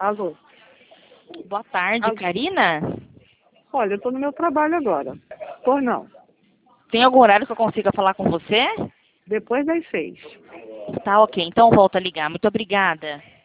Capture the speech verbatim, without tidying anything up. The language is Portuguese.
Alô? Boa tarde, Alô? Karina? Olha, eu tô no meu trabalho agora. Pois não. Tem algum horário que eu consiga falar com você? Depois das seis. Tá, ok. Então volta a ligar. Muito obrigada.